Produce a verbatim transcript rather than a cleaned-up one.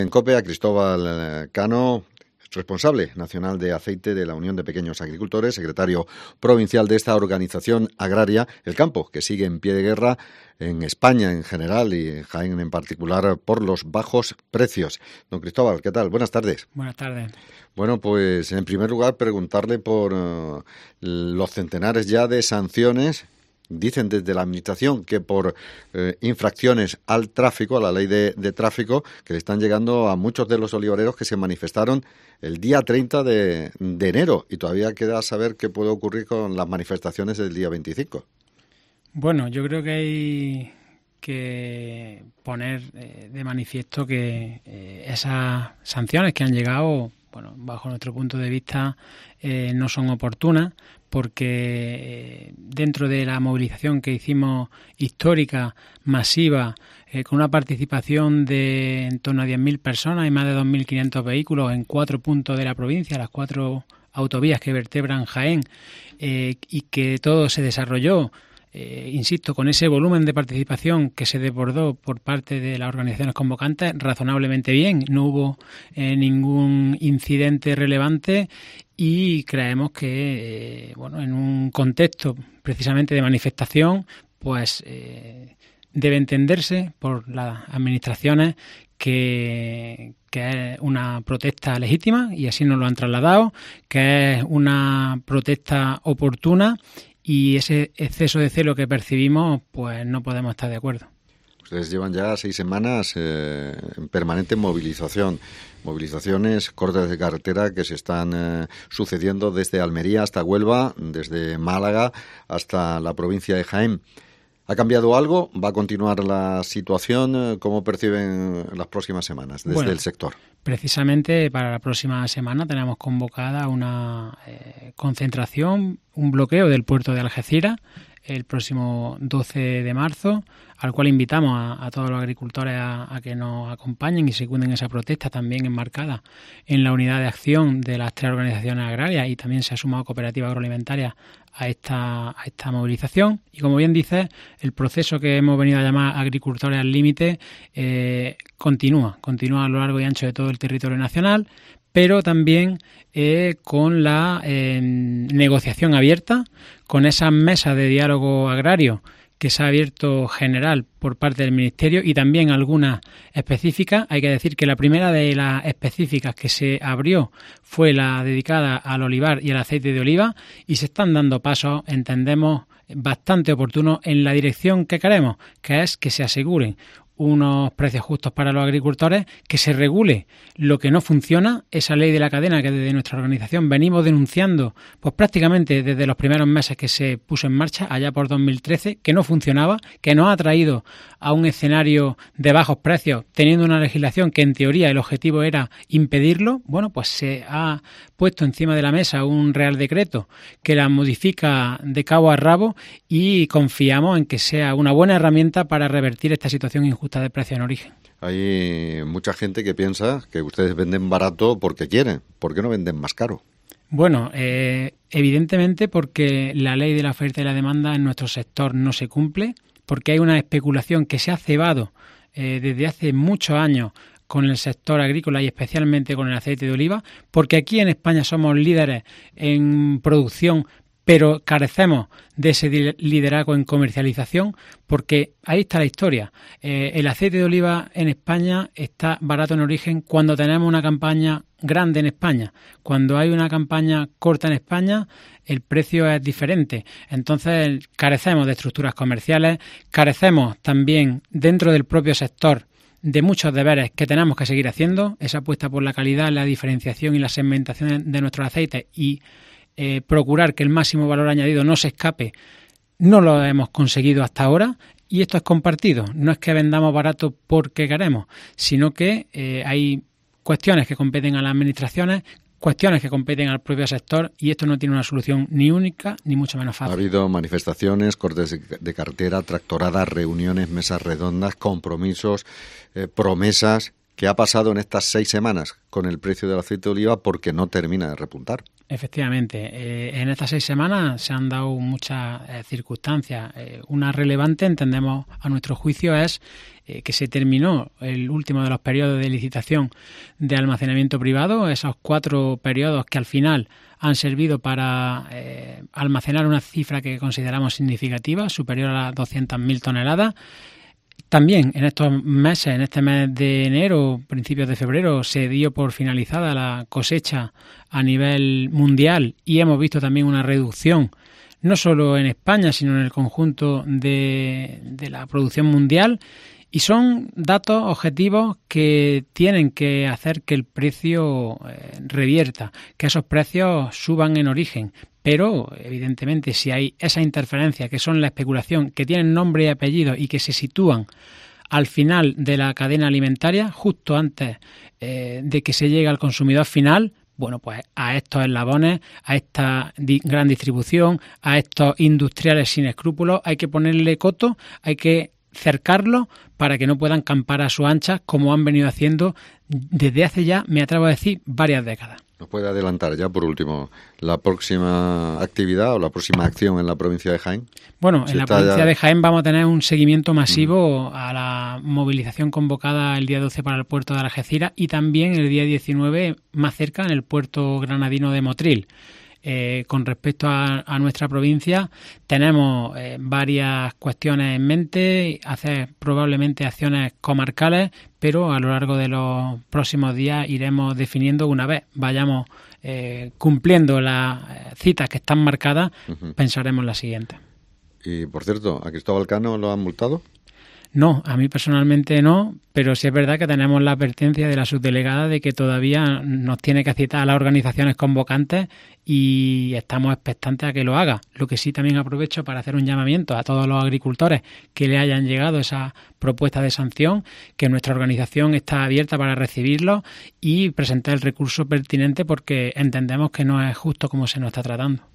En COPE a Cristóbal Cano, responsable nacional de aceite de la Unión de Pequeños Agricultores, secretario provincial de esta organización agraria, El Campo, que sigue en pie de guerra en España en general y en Jaén en particular por los bajos precios. Don Cristóbal, ¿qué tal? Buenas tardes. Buenas tardes. Bueno, pues en primer lugar preguntarle por uh, los centenares ya de sanciones. Dicen desde la Administración que por eh, infracciones al tráfico, a la ley de, de tráfico, que le están llegando a muchos de los olivareros que se manifestaron el día treinta de, de enero. Y todavía queda saber qué puede ocurrir con las manifestaciones del día veinticinco. Bueno, yo creo que hay que poner eh, de manifiesto que eh, esas sanciones que han llegado, bueno, bajo nuestro punto de vista, eh, no son oportunas, porque eh, dentro de la movilización que hicimos histórica, masiva, eh, con una participación de en torno a diez mil personas y más de dos mil quinientos vehículos en cuatro puntos de la provincia, las cuatro autovías que vertebran Jaén, eh, y que todo se desarrolló, Eh, insisto, con ese volumen de participación que se desbordó por parte de las organizaciones convocantes, razonablemente bien. No hubo eh, ningún incidente relevante y creemos que, eh, bueno, en un contexto precisamente de manifestación, pues eh, debe entenderse por las administraciones que, que es una protesta legítima, y así nos lo han trasladado, que es una protesta oportuna. Y ese exceso de celo que percibimos, pues no podemos estar de acuerdo. Ustedes llevan ya seis semanas eh, en permanente movilización. Movilizaciones, cortes de carretera que se están eh, sucediendo desde Almería hasta Huelva, desde Málaga hasta la provincia de Jaén. ¿Ha cambiado algo? ¿Va a continuar la situación? ¿Cómo perciben las próximas semanas desde bueno, el sector? Precisamente para la próxima semana tenemos convocada una eh, concentración, un bloqueo del puerto de Algeciras el próximo doce de marzo, al cual invitamos a, a todos los agricultores a, a que nos acompañen y se unen a esa protesta, también enmarcada en la unidad de acción de las tres organizaciones agrarias, y también se ha sumado Cooperativa Agroalimentaria a esta, a esta movilización. Y como bien dices, el proceso que hemos venido a llamar Agricultores al Límite eh, continúa, continúa a lo largo y ancho de todo el territorio nacional, pero también eh, con la eh, negociación abierta, con esas mesas de diálogo agrario que se ha abierto general por parte del Ministerio y también algunas específicas. Hay que decir que la primera de las específicas que se abrió fue la dedicada al olivar y al aceite de oliva, y se están dando pasos, entendemos, bastante oportunos en la dirección que queremos, que es que se aseguren unos precios justos para los agricultores, que se regule lo que no funciona, esa ley de la cadena que desde nuestra organización venimos denunciando pues prácticamente desde los primeros meses que se puso en marcha, allá por dos mil trece, que no funcionaba, que nos ha traído a un escenario de bajos precios, teniendo una legislación que en teoría el objetivo era impedirlo. Bueno, pues se ha puesto encima de la mesa un Real Decreto que la modifica de cabo a rabo, y confiamos en que sea una buena herramienta para revertir esta situación injusta de precio en origen. Hay mucha gente que piensa que ustedes venden barato porque quieren. ¿Por qué no venden más caro? Bueno, eh, evidentemente porque la ley de la oferta y la demanda en nuestro sector no se cumple, porque hay una especulación que se ha cebado eh, desde hace muchos años con el sector agrícola y especialmente con el aceite de oliva, porque aquí en España somos líderes en producción, pero carecemos de ese liderazgo en comercialización, porque ahí está la historia. Eh, el aceite de oliva en España está barato en origen cuando tenemos una campaña grande en España. Cuando hay una campaña corta en España, el precio es diferente. Entonces, carecemos de estructuras comerciales, carecemos también dentro del propio sector de muchos deberes que tenemos que seguir haciendo, esa apuesta por la calidad, la diferenciación y la segmentación de nuestros aceites, y Eh, procurar que el máximo valor añadido no se escape, no lo hemos conseguido hasta ahora, y esto es compartido. No es que vendamos barato porque queremos, sino que eh, hay cuestiones que competen a las administraciones, cuestiones que competen al propio sector, y esto no tiene una solución ni única ni mucho menos fácil. Ha habido manifestaciones, cortes de carretera, tractoradas, reuniones, mesas redondas, compromisos, eh, promesas. ¿Qué ha pasado en estas seis semanas con el precio del aceite de oliva? Porque no termina de repuntar. Efectivamente, eh, en estas seis semanas se han dado muchas eh, circunstancias. Eh, una relevante, entendemos a nuestro juicio, es eh, que se terminó el último de los periodos de licitación de almacenamiento privado, esos cuatro periodos que al final han servido para eh, almacenar una cifra que consideramos significativa, superior a las doscientas mil toneladas. También en estos meses, en este mes de enero, principios de febrero, se dio por finalizada la cosecha a nivel mundial y hemos visto también una reducción, no solo en España, sino en el conjunto de, de la producción mundial. Y son datos objetivos que tienen que hacer que el precio eh, revierta, que esos precios suban en origen. Pero, evidentemente, si hay esa interferencia, que son la especulación, que tienen nombre y apellido y que se sitúan al final de la cadena alimentaria, justo antes eh, de que se llegue al consumidor final, bueno, pues a estos eslabones, a esta di- gran distribución, a estos industriales sin escrúpulos, hay que ponerle coto, hay que cercarlos para que no puedan campar a su ancha como han venido haciendo desde hace ya, me atrevo a decir, varias décadas. ¿Nos puede adelantar ya, por último, la próxima actividad o la próxima acción en la provincia de Jaén? Bueno, Si en la está provincia ya... de Jaén vamos a tener un seguimiento masivo uh-huh. a la movilización convocada el día doce para el puerto de Algeciras y también el día diecinueve más cerca en el puerto granadino de Motril. Eh, con respecto a, a nuestra provincia, tenemos eh, varias cuestiones en mente, hacer probablemente acciones comarcales, pero a lo largo de los próximos días iremos definiendo, una vez vayamos eh, cumpliendo las citas que están marcadas, uh-huh. pensaremos la siguiente. Y, por cierto, ¿a Cristóbal Cano lo han multado? No, a mí personalmente no, pero sí es verdad que tenemos la advertencia de la subdelegada de que todavía nos tiene que citar a las organizaciones convocantes y estamos expectantes a que lo haga. Lo que sí también aprovecho para hacer un llamamiento a todos los agricultores que le hayan llegado esa propuesta de sanción, que nuestra organización está abierta para recibirlo y presentar el recurso pertinente porque entendemos que no es justo como se nos está tratando.